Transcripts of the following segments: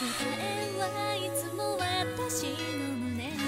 えはいつも私の胸に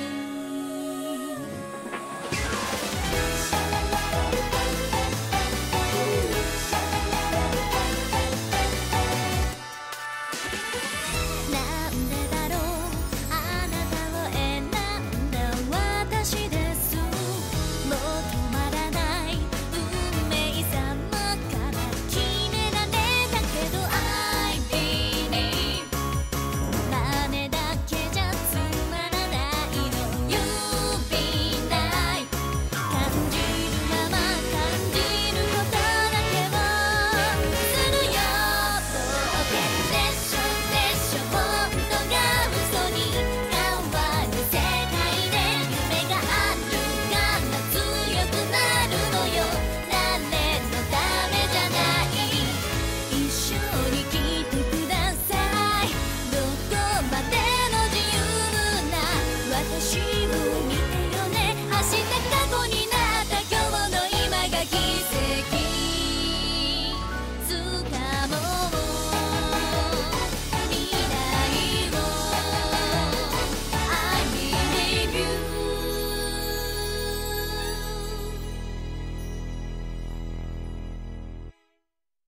なんでだろうあなたを選んだ私ですもう止まらない運命様から決められたけど I believe 真似だけじゃつまらないの You be nice 感じるまま感じることだけをするよ冒険でしょでしょ本当が嘘に変わる世界で夢があるから強くなるのよ誰のためじゃない一緒に来てくださいどこまでも自由な私